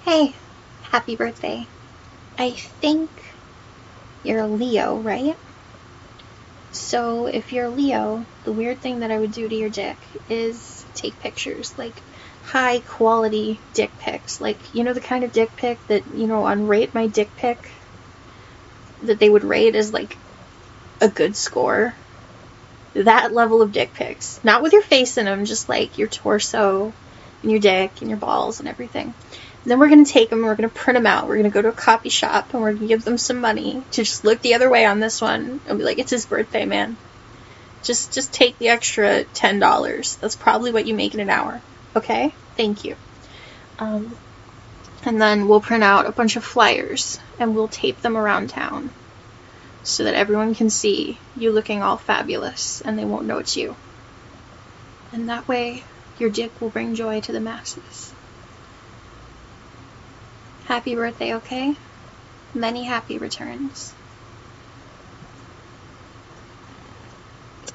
Hey, happy birthday. I think you're a Leo, right? So if you're a Leo, the weird thing that I would do to your dick is take pictures, like high quality dick pics. Like, you know the kind of dick pic that, on Rate My Dick Pic, that they would rate as like a good score? That level of dick pics. Not with your face in them, just like your torso and your dick and your balls and everything. And then we're going to take them and we're going to print them out. We're going to go to a copy shop and we're going to give them some money to just look the other way on this one and be like, it's his birthday, man. Just take the extra $10. That's probably what you make in an hour. Okay? Thank you. And then we'll print out a bunch of flyers and we'll tape them around town so that everyone can see you looking all fabulous and they won't know it's you. And that way, your dick will bring joy to the masses. Happy birthday, okay? Many happy returns.